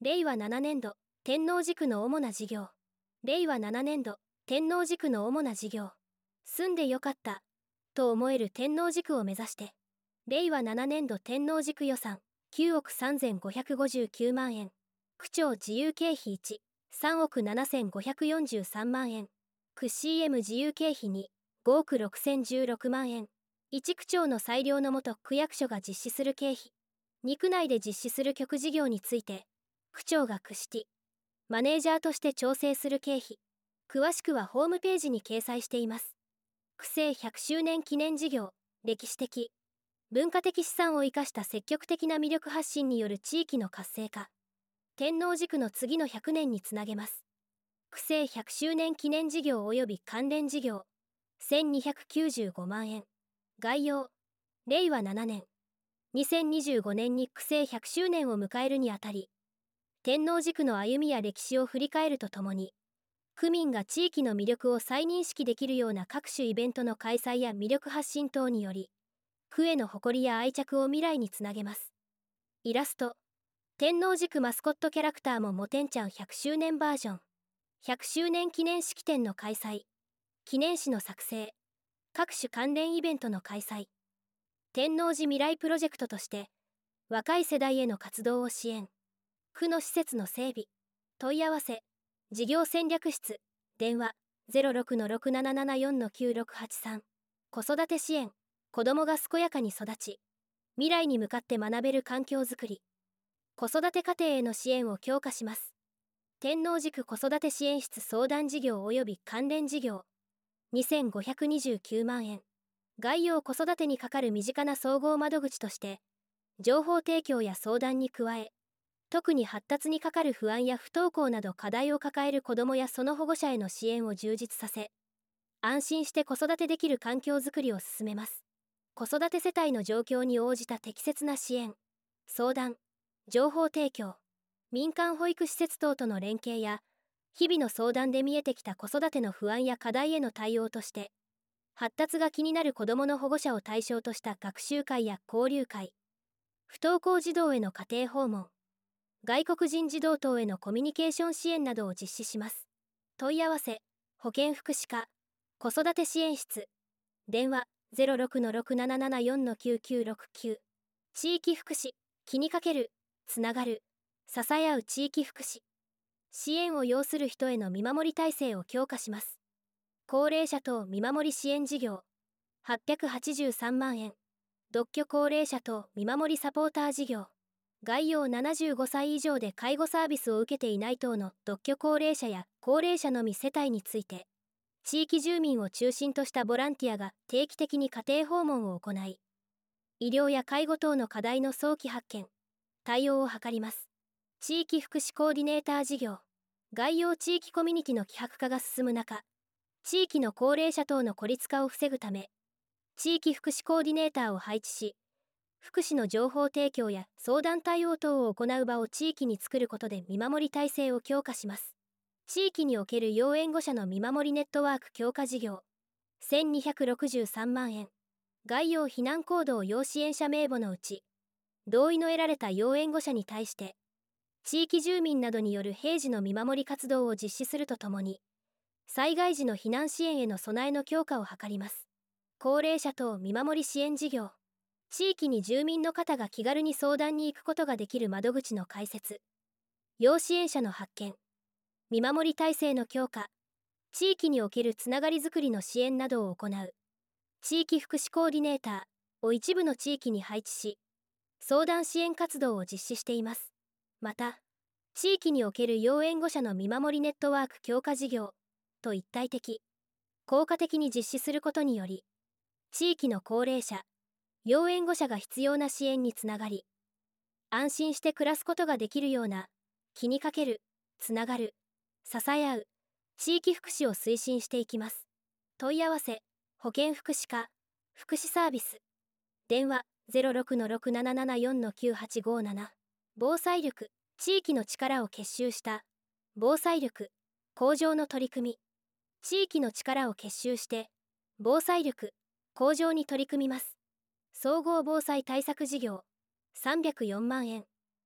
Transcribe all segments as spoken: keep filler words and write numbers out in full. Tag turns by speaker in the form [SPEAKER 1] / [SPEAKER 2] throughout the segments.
[SPEAKER 1] れいわななねんど、天王寺区の主な事業。れいわななねんど、天王寺区の主な事業。住んでよかった、と思える天王寺区を目指して。れいわななねんど天王寺区予算、きゅうおくさんぜんごひゃくごじゅうきゅうまんえん。区長自由経費いち、さんおくななせんごひゃくよんじゅうさんまんえん。区 シーエム 自由経費に、ごおくろくせんじゅうろくまんえん。いち区長の裁量のもと区役所が実施する経費。に区内で実施する局事業について、区長が区シティ、マネージャーとして調整する経費。詳しくはホームページに掲載しています。区政ひゃくしゅうねん記念事業、歴史的、文化的資産を生かした積極的な魅力発信による地域の活性化。天王寺区の次のひゃくねんにつなげます。区政ひゃくしゅうねん記念事業及び関連事業、せんにひゃくきゅうじゅうごまんえん。概要、れいわななねん、にせんにじゅうごねんに区政ひゃくしゅうねんを迎えるにあたり、天王寺区の歩みや歴史を振り返るとともに、区民が地域の魅力を再認識できるような各種イベントの開催や魅力発信等により、区への誇りや愛着を未来につなげます。イラスト、天王寺区マスコットキャラクターももてんちゃんひゃくしゅうねんバージョン、ひゃくしゅうねん記念式典の開催、記念誌の作成、各種関連イベントの開催、天王寺未来プロジェクトとして、若い世代への活動を支援、区の施設の整備、問い合わせ、事業戦略室、電話 ゼロろくのろくななななよんのきゅうろくはちさん。子育て支援、子どもが健やかに育ち、未来に向かって学べる環境づくり。子育て家庭への支援を強化します。天王寺区子育て支援室相談事業及び関連事業、にせんごひゃくにじゅうきゅうまんえん。概要子育てにかかる身近な総合窓口として、情報提供や相談に加え、特に発達にかかる不安や不登校など課題を抱える子どもやその保護者への支援を充実させ、安心して子育てできる環境づくりを進めます。子育て世帯の状況に応じた適切な支援、相談、情報提供、民間保育施設等との連携や、日々の相談で見えてきた子育ての不安や課題への対応として、発達が気になる子どもの保護者を対象とした学習会や交流会、不登校児童への家庭訪問、外国人児童等へのコミュニケーション支援などを実施します。問い合わせ、保健福祉課、子育て支援室、電話 ゼロろくのろくななななよんのきゅうきゅうろくきゅう。地域福祉、気にかける、つながる、支え合う地域福祉。支援を要する人への見守り体制を強化します。高齢者等見守り支援事業、はっぴゃくはちじゅうさんまんえん。独居高齢者等見守りサポーター事業。概要ななじゅうごさい以上で介護サービスを受けていない等の独居高齢者や高齢者のみ世帯について、地域住民を中心としたボランティアが定期的に家庭訪問を行い、医療や介護等の課題の早期発見、対応を図ります。地域福祉コーディネーター事業、概要地域コミュニティの希薄化が進む中、地域の高齢者等の孤立化を防ぐため、地域福祉コーディネーターを配置し、福祉の情報提供や相談対応等を行う場を地域に作ることで見守り体制を強化します。地域における要援護者の見守りネットワーク強化事業、せんにひゃくろくじゅうさんまんえん。概要避難行動要支援者名簿のうち、同意の得られた要援護者に対して、地域住民などによる平時の見守り活動を実施するとともに、災害時の避難支援への備えの強化を図ります。高齢者等見守り支援事業、地域に住民の方が気軽に相談に行くことができる窓口の開設、要支援者の発見、見守り体制の強化、地域におけるつながりづくりの支援などを行う、地域福祉コーディネーターを一部の地域に配置し、相談支援活動を実施しています。また、地域における要援護者の見守りネットワーク強化事業と一体的、効果的に実施することにより、地域の高齢者、要援護者が必要な支援につながり、安心して暮らすことができるような、気にかける、つながる、支え合う、地域福祉を推進していきます。問い合わせ、保健福祉課、福祉サービス。電話 ゼロろくのろくななななよんのきゅうはちごなな。防災力、地域の力を結集した、防災力、向上の取り組み。地域の力を結集して、防災力、向上に取り組みます。総合防災対策事業、さんびゃくよんまんえん。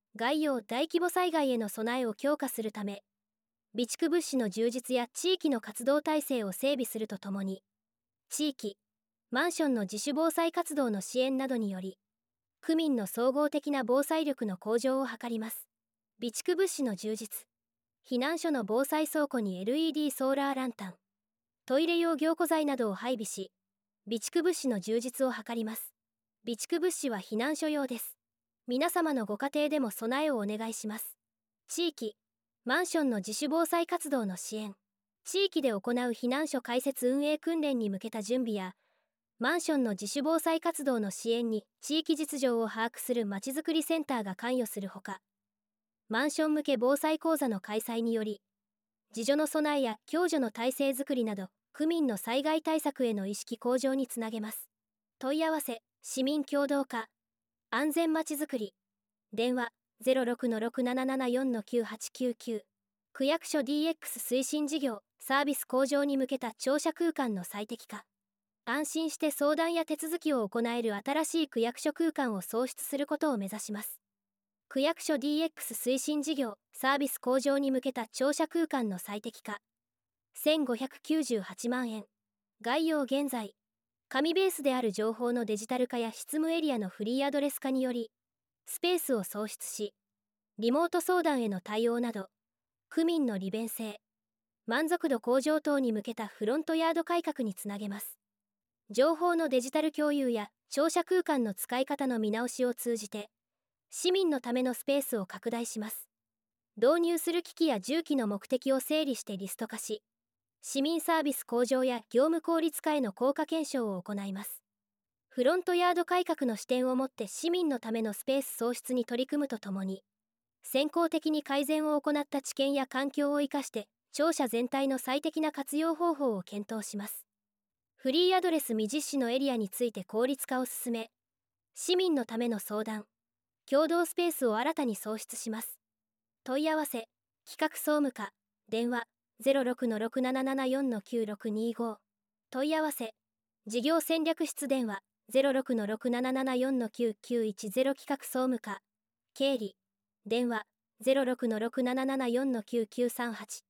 [SPEAKER 1] 概要大規模災害への備えを強化するため、備蓄物資の充実や地域の活動体制を整備するとともに、地域、マンションの自主防災活動の支援などにより、区民の総合的な防災力の向上を図ります。備蓄物資の充実。避難所の防災倉庫に エルイーディー ソーラーランタン、トイレ用凝固剤などを配備し、備蓄物資の充実を図ります。備蓄物資は避難所用です。皆様のご家庭でも備えをお願いします。地域、マンションの自主防災活動の支援。地域で行う避難所開設運営訓練に向けた準備や、マンションの自主防災活動の支援に地域実情を把握するまちづくりセンターが関与するほか、マンション向け防災講座の開催により、自助の備えや共助の体制づくりなど、区民の災害対策への意識向上につなげます。問い合わせ、市民協働課、安全まちづくり、電話 ゼロろくのろくななななよんのきゅうはちきゅうきゅう、区役所 ディーエックス 推進事業、サービス向上に向けた庁舎空間の最適化。安心して相談や手続きを行える新しい区役所空間を創出することを目指します。区役所 ディーエックス 推進事業、サービス向上に向けた庁舎空間の最適化。せんごひゃくきゅうじゅうはちまんえん。概要現在、紙ベースである情報のデジタル化や執務エリアのフリーアドレス化により、スペースを創出し、リモート相談への対応など、区民の利便性、満足度向上等に向けたフロントヤード改革につなげます。情報のデジタル共有や庁舎空間の使い方の見直しを通じて、市民のためのスペースを拡大します。導入する機器や重機の目的を整理してリスト化し、市民サービス向上や業務効率化への効果検証を行います。フロントヤード改革の視点を持って市民のためのスペース創出に取り組むとともに、先行的に改善を行った知見や環境を生かして、庁舎全体の最適な活用方法を検討します。フリーアドレス未実施のエリアについて効率化を進め、市民のための相談、共同スペースを新たに創出します。問い合わせ、企画総務課、電話 ゼロろくのろくななななよんのきゅうろくにご。問い合わせ、事業戦略室電話 ゼロろくのろくなななよんのきゅうきゅういちゼロ 企画総務課、経理、電話 ゼロろくのろくなななよんのきゅうきゅうさんはち。